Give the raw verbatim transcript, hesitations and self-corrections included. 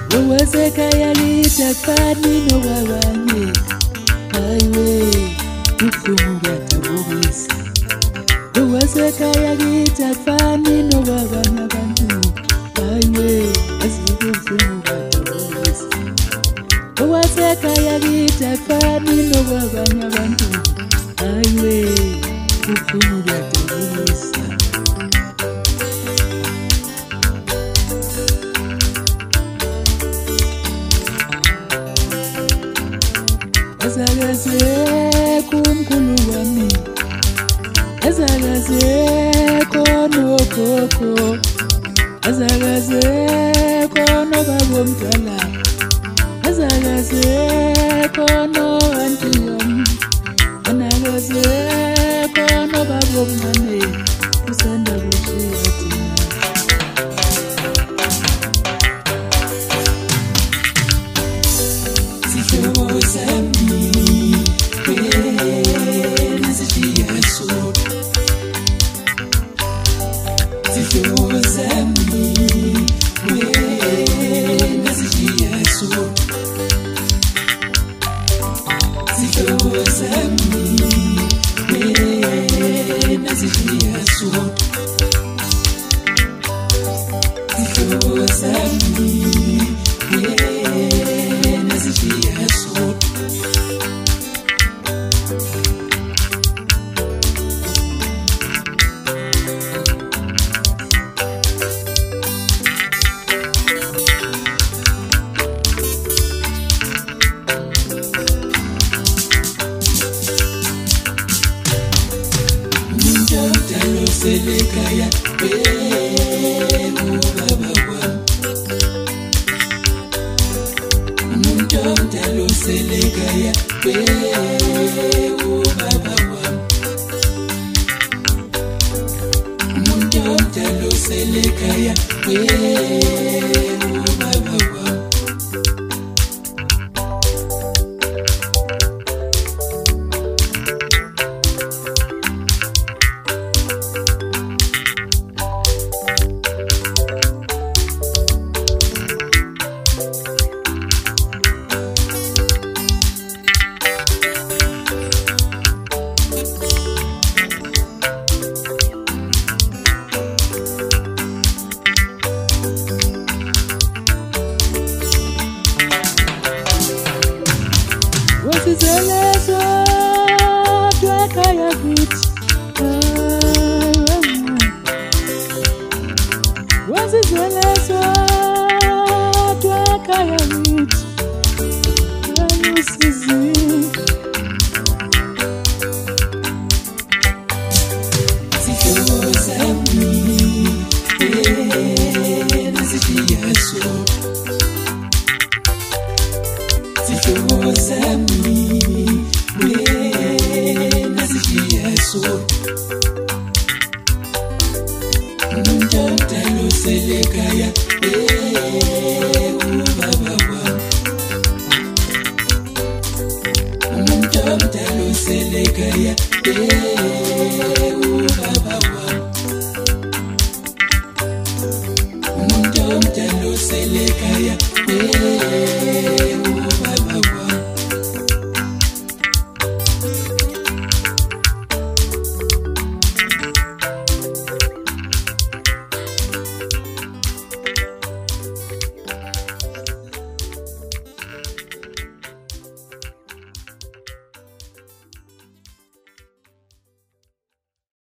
Owaseka yalitafani no wabanye aiwe ufumu gatabobisi. Owaseka yalitafani no wabanya bantu aiwe ufumu gatabobisi. Owaseka yalitafani no wabanya bantu aiwe ufumu gatabobisi. Azagaze kumkulu wami, azagaze kono koko, azagaze kono babo mtala, azagaze kono antiyam, anagaze kono babo mane, usanda bushiyati. Selekaya, eh, baba wam. Munjom telo selekaya, eh, baba wam. Munjom telo selekaya, eh, baba wam. Wasizelezo twakaya vit, wasizelezo twakaya vit, anusizi. Sifozami, eh, nasijiaso. Sifozami, eh, nasijiaso. Munjom telo selekaya, eh, baba wam. Munjom telo selekaya, eh, baba wam. Munjom telo selekaya, eh.